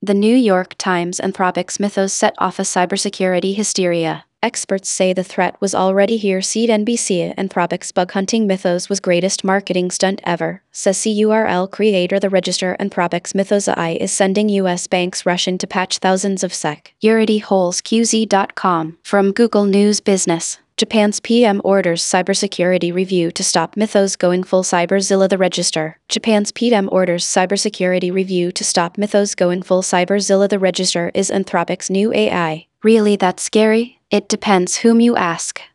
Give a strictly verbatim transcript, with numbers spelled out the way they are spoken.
The New York Times. Anthropic's Mythos set off a cybersecurity hysteria. Experts say the threat was already here. C N B C. Anthropic's bug-hunting Mythos was greatest marketing stunt ever, says C U R L creator. The Register. Anthropic's Mythos A I is sending U S banks rushing to patch thousands of security holes. Q Z dot com. From Google News Business. Japan's P M orders cybersecurity review to stop Mythos going full. Cyberzilla. The Register. Japan's P M orders cybersecurity review to stop Mythos going full. Cyberzilla. The Register. Is Anthropic's new A I really that scary? It depends whom you ask.